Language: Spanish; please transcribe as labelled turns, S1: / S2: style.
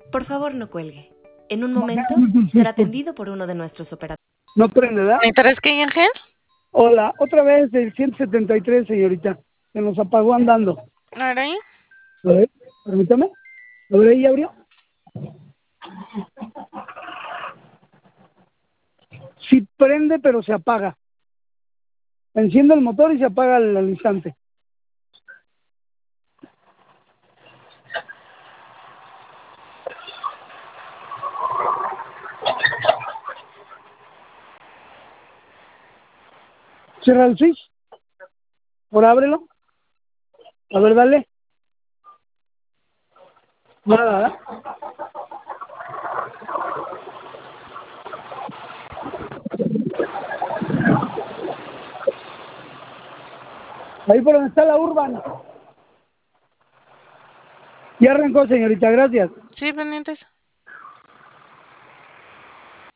S1: Por favor, no cuelgue. En un momento será atendido por uno de nuestros operadores.
S2: No prende, ¿verdad?
S3: ¿Interés qué, Ángel?
S2: Hola, otra vez el 173, señorita. Se nos apagó andando.
S3: A ver ahí.
S2: A ver, permítame. A ver, ahí abrió. Sí prende, pero se apaga. Enciende el motor y se apaga al instante. Cierra el switch. Ahora ábrelo. A ver, dale. Nada, ¿verdad? Ahí por donde está la Urban. Ya arrancó, señorita, gracias.
S3: Sí, pendientes.